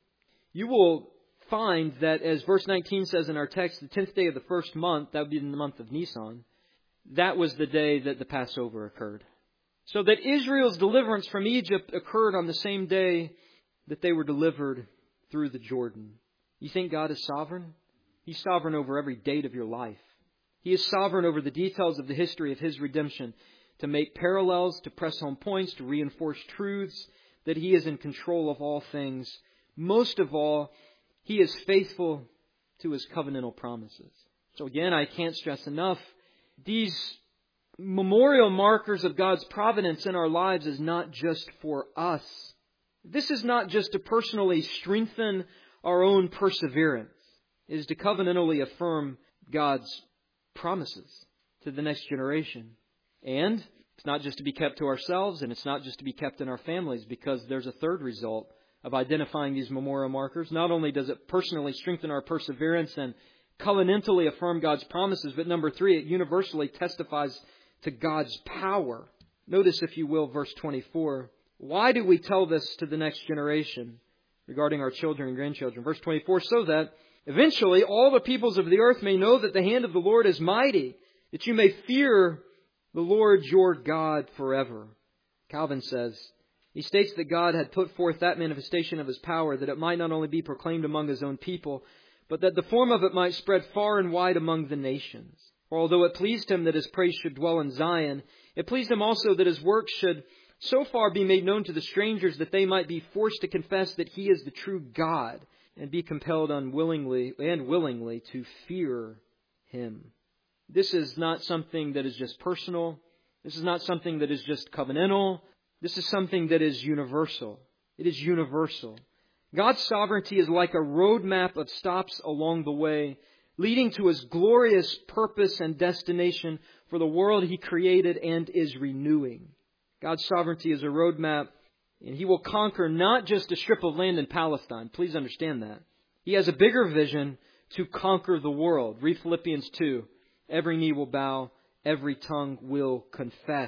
you will find that, as verse nineteen says in our text, the tenth day of the first month, that would be in the month of Nisan, that was the day that the Passover occurred. So that Israel's deliverance from Egypt occurred on the same day that they were delivered through the Jordan. You think God is sovereign? He's sovereign over every date of your life. He is sovereign over the details of the history of His redemption, to make parallels, to press home points, to reinforce truths, that He is in control of all things. Most of all, He is faithful to His covenantal promises. So again, I can't stress enough, these memorial markers of God's providence in our lives is not just for us. This is not just to personally strengthen our own perseverance. It is to covenantally affirm God's promises to the next generation. And it's not just to be kept to ourselves, and it's not just to be kept in our families, because there's a third result of identifying these memorial markers. Not only does it personally strengthen our perseverance and covenantally affirm God's promises, but number three, it universally testifies to God's power. Notice, if you will, verse twenty-four. Why do we tell this to the next generation regarding our children and grandchildren? Verse twenty-four, so that eventually all the peoples of the earth may know that the hand of the Lord is mighty, that you may fear the Lord your God forever. Calvin says, he states that God had put forth that manifestation of His power, that it might not only be proclaimed among His own people, but that the form of it might spread far and wide among the nations. For although it pleased Him that His praise should dwell in Zion, it pleased Him also that His works should so far be made known to the strangers that they might be forced to confess that He is the true God, and be compelled unwillingly and willingly to fear Him. This is not something that is just personal. This is not something that is just covenantal. This is something that is universal. It is universal. God's sovereignty is like a roadmap of stops along the way, leading to His glorious purpose and destination for the world He created and is renewing. God's sovereignty is a roadmap, and He will conquer not just a strip of land in Palestine. Please understand that. He has a bigger vision to conquer the world. Read Philippians two. Every knee will bow, every tongue will confess.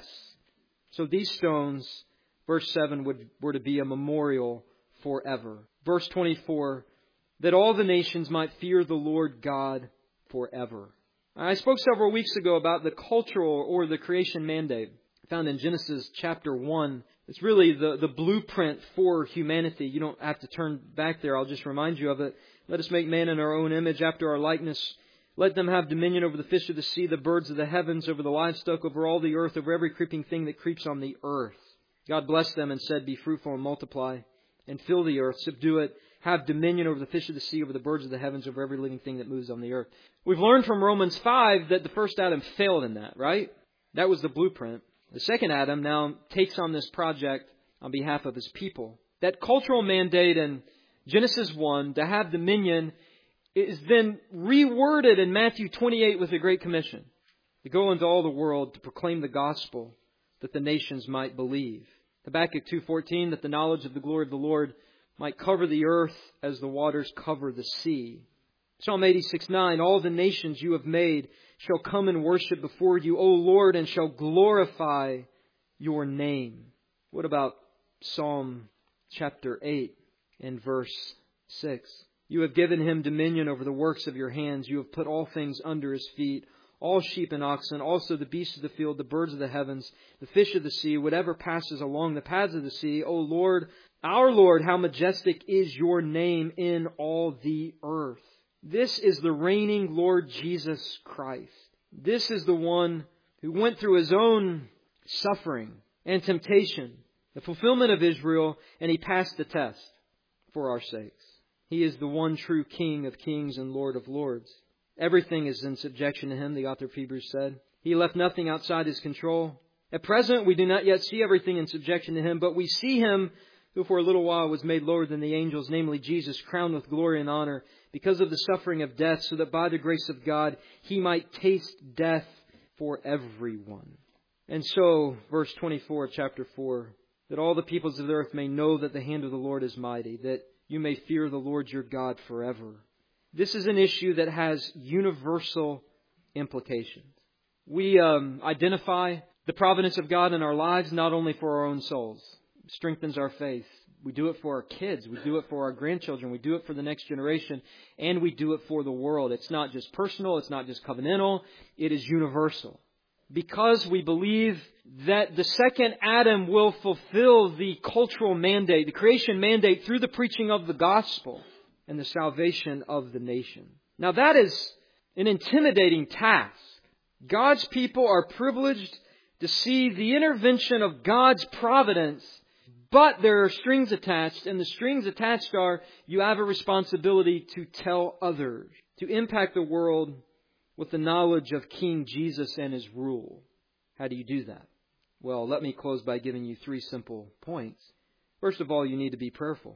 So these stones, verse seven, would, were to be a memorial forever. Verse twenty-four, that all the nations might fear the Lord God forever. I spoke several weeks ago about the cultural or the creation mandate found in Genesis chapter one. It's really the, the blueprint for humanity. You don't have to turn back there. I'll just remind you of it. Let us make man in our own image, after our likeness. Let them have dominion over the fish of the sea, the birds of the heavens, over the livestock, over all the earth, over every creeping thing that creeps on the earth. God blessed them and said, be fruitful and multiply, and fill the earth, subdue it, have dominion over the fish of the sea, over the birds of the heavens, over every living thing that moves on the earth. We've learned from Romans five that the first Adam failed in that, right? That was the blueprint. The second Adam now takes on this project on behalf of his people. That cultural mandate in Genesis one to have dominion is then reworded in Matthew twenty-eight with the Great Commission, to go into all the world to proclaim the gospel, that the nations might believe. Habakkuk two fourteen, that the knowledge of the glory of the Lord might cover the earth as the waters cover the sea. Psalm eighty-six nine, all the nations you have made shall come and worship before you, O Lord, and shall glorify your name. What about Psalm chapter eight and verse six? You have given him dominion over the works of your hands. You have put all things under his feet, all sheep and oxen, also the beasts of the field, the birds of the heavens, the fish of the sea, whatever passes along the paths of the sea. O Lord, our Lord, how majestic is your name in all the earth. This is the reigning Lord Jesus Christ. This is the one who went through his own suffering and temptation, the fulfillment of Israel, and he passed the test for our sakes. He is the one true King of kings and Lord of lords. Everything is in subjection to him, the author of Hebrews said. He left nothing outside his control. At present, we do not yet see everything in subjection to him, but we see him who for a little while was made lower than the angels, namely Jesus, crowned with glory and honor because of the suffering of death, so that by the grace of God he might taste death for everyone. And so, verse twenty-four of chapter four, that all the peoples of the earth may know that the hand of the Lord is mighty, that you may fear the Lord your God forever. This is an issue that has universal implications. We um, identify the providence of God in our lives not only for our own souls. It strengthens our faith. We do it for our kids. We do it for our grandchildren. We do it for the next generation. And we do it for the world. It's not just personal. It's not just covenantal. It is universal. Because we believe that the second Adam will fulfill the cultural mandate, the creation mandate, through the preaching of the gospel and the salvation of the nation. Now that is an intimidating task. God's people are privileged to see the intervention of God's providence, but there are strings attached, and the strings attached are you have a responsibility to tell others, to impact the world with the knowledge of King Jesus and His rule. How do you do that? Well, let me close by giving you three simple points. First of all, you need to be prayerful.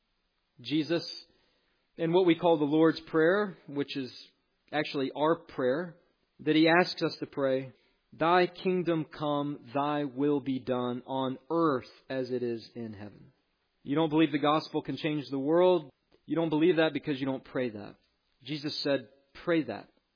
Jesus, in what we call the Lord's Prayer, which is actually our prayer, that He asks us to pray, Thy kingdom come, Thy will be done on earth as it is in heaven. You don't believe the gospel can change the world. You don't believe that because you don't pray that. Jesus said, pray that.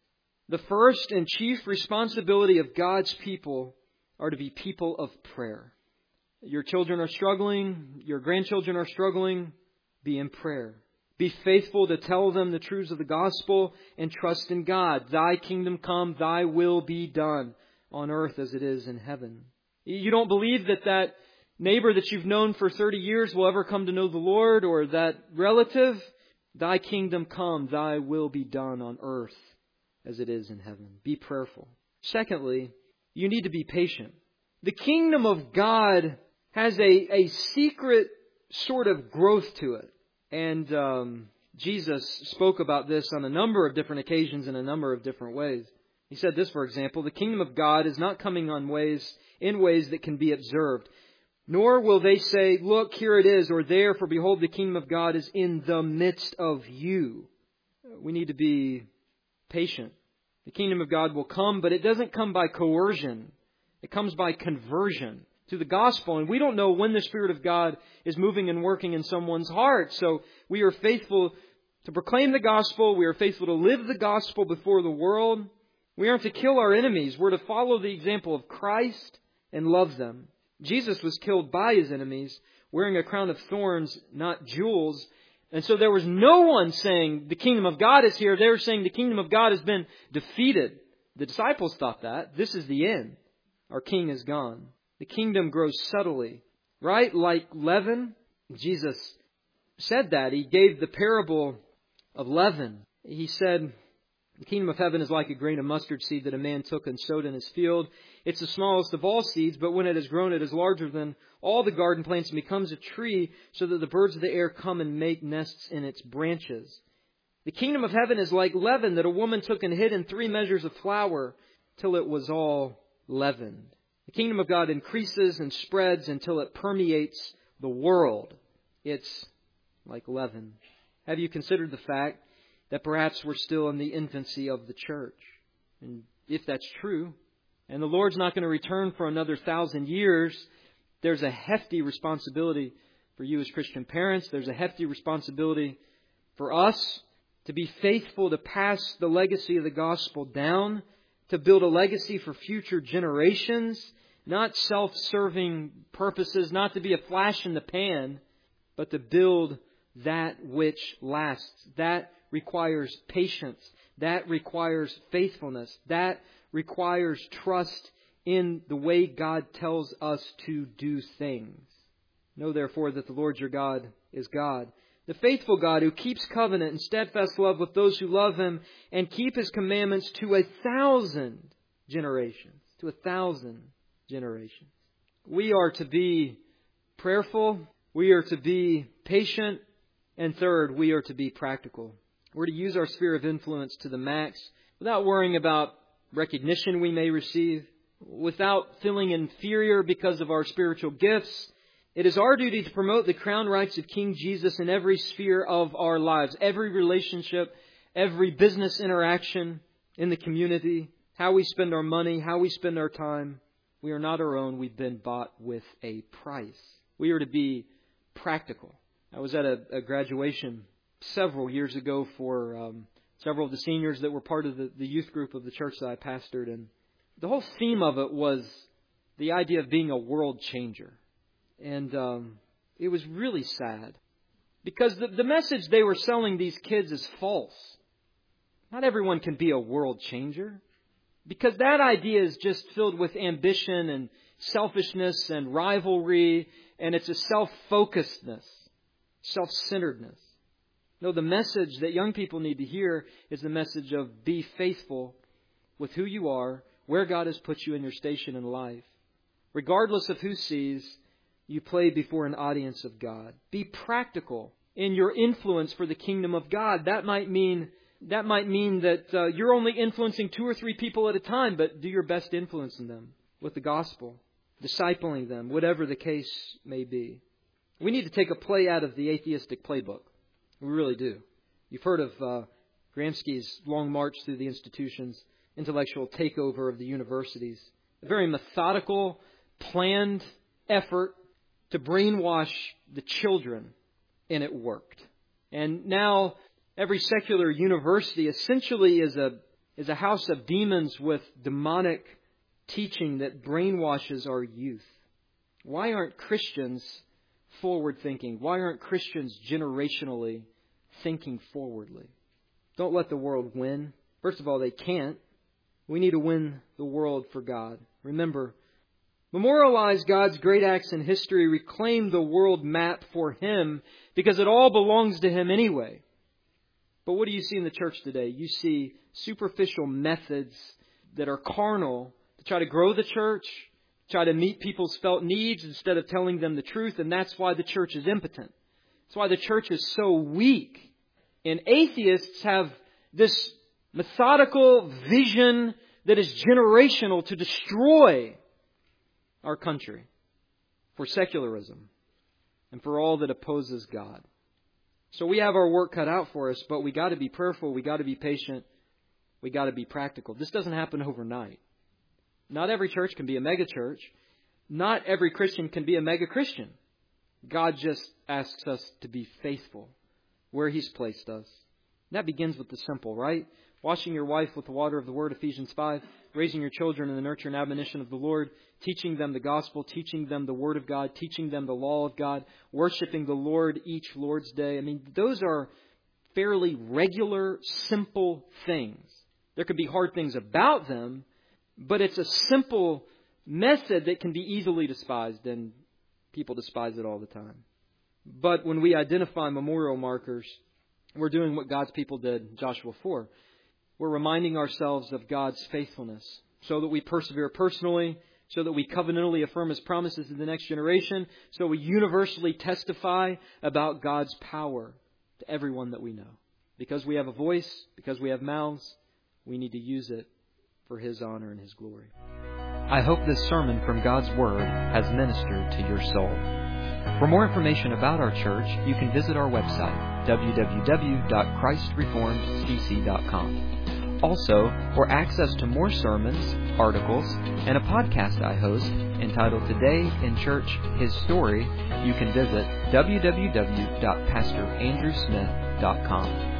The first and chief responsibility of God's people are to be people of prayer. Your children are struggling, your grandchildren are struggling, be in prayer. Be faithful to tell them the truths of the gospel and trust in God. Thy kingdom come, thy will be done on earth as it is in heaven. You don't believe that that neighbor that you've known for thirty years will ever come to know the Lord, or that relative? Thy kingdom come, thy will be done on earth as it is in heaven. Be prayerful. Secondly, you need to be patient. The kingdom of God has a, a secret sort of growth to it. And um, Jesus spoke about this on a number of different occasions in a number of different ways. He said this, for example, the kingdom of God is not coming on ways in ways that can be observed. Nor will they say, look, here it is, or there, for behold, the kingdom of God is in the midst of you. We need to be patient. The kingdom of God will come, but it doesn't come by coercion. It comes by conversion to the gospel. And we don't know when the Spirit of God is moving and working in someone's heart. So we are faithful to proclaim the gospel. We are faithful to live the gospel before the world. We aren't to kill our enemies. We're to follow the example of Christ and love them. Jesus was killed by His enemies, wearing a crown of thorns, not jewels. And so there was no one saying the kingdom of God is here. They were saying the kingdom of God has been defeated. The disciples thought that. This is the end. Our king is gone. The kingdom grows subtly, right? Like leaven. Jesus said that. He gave the parable of leaven. He said, the kingdom of heaven is like a grain of mustard seed that a man took and sowed in his field. It's the smallest of all seeds, but when it has grown, it is larger than all the garden plants and becomes a tree, so that the birds of the air come and make nests in its branches. The kingdom of heaven is like leaven that a woman took and hid in three measures of flour till it was all leavened. The kingdom of God increases and spreads until it permeates the world. It's like leaven. Have you considered the fact that perhaps we're still in the infancy of the church? And if that's true, and the Lord's not going to return for another thousand years, there's a hefty responsibility for you as Christian parents. There's a hefty responsibility for us to be faithful to pass the legacy of the gospel down, to build a legacy for future generations, not self-serving purposes, not to be a flash in the pan, but to build that which lasts. That requires patience. That requires faithfulness. That requires trust in the way God tells us to do things. Know therefore that the Lord your God is God, the faithful God who keeps covenant and steadfast love with those who love Him and keep His commandments to a thousand generations. To a thousand generations. We are to be prayerful. We are to be patient. And third, we are to be practical. We're to use our sphere of influence to the max without worrying about recognition we may receive, without feeling inferior because of our spiritual gifts. It is our duty to promote the crown rights of King Jesus in every sphere of our lives, every relationship, every business interaction in the community, how we spend our money, how we spend our time. We are not our own. We've been bought with a price. We are to be practical. I was at a, a graduation several years ago for um, several of the seniors that were part of the, the youth group of the church that I pastored. And the whole theme of it was the idea of being a world changer. And um, it was really sad because the, the message they were selling these kids is false. Not everyone can be a world changer, because that idea is just filled with ambition and selfishness and rivalry, and it's a self-focusedness, self-centeredness. No, the message that young people need to hear is the message of be faithful with who you are, where God has put you in your station in life. Regardless of who sees, you play before an audience of God. Be practical in your influence for the kingdom of God. That might mean that might mean that uh, you're only influencing two or three people at a time, but do your best influencing them with the gospel, discipling them, whatever the case may be. We need to take a play out of the atheistic playbook. We really do. You've heard of uh, Gramsci's long march through the institutions, intellectual takeover of the universities. A very methodical, planned effort to brainwash the children, and it worked. And now every secular university essentially is a is a house of demons with demonic teaching that brainwashes our youth. Why aren't Christians forward-thinking? Why aren't Christians generationally thinking forwardly? Don't let the world win. First of all, they can't. We need to win the world for God. Remember, memorialize God's great acts in history. Reclaim the world map for Him because it all belongs to Him anyway. But what do you see in the church today? You see superficial methods that are carnal to try to grow the church, try to meet people's felt needs instead of telling them the truth, and that's why the church is impotent. That's why the church is so weak. And atheists have this methodical vision that is generational to destroy our country for secularism and for all that opposes God. So we have our work cut out for us, but we got to be prayerful, we got to be patient, we got to be practical. This doesn't happen overnight. Not every church can be a mega church. Not every Christian can be a mega Christian. God just asks us to be faithful where He's placed us. And that begins with the simple, right? Washing your wife with the water of the Word, Ephesians five. Raising your children in the nurture and admonition of the Lord. Teaching them the gospel. Teaching them the Word of God. Teaching them the law of God. Worshiping the Lord each Lord's Day. I mean, those are fairly regular, simple things. There could be hard things about them, but it's a simple method that can be easily despised, and people despise it all the time. But when we identify memorial markers, we're doing what God's people did in Joshua four. We're reminding ourselves of God's faithfulness so that we persevere personally, so that we covenantally affirm His promises to the next generation, so we universally testify about God's power to everyone that we know. Because we have a voice, because we have mouths, we need to use it for His honor and His glory. I hope this sermon from God's Word has ministered to your soul. For more information about our church, you can visit our website, w w w dot christ reformed c c dot com. Also, for access to more sermons, articles, and a podcast I host entitled Today in Church, His Story, you can visit w w w dot pastor andrew smith dot com.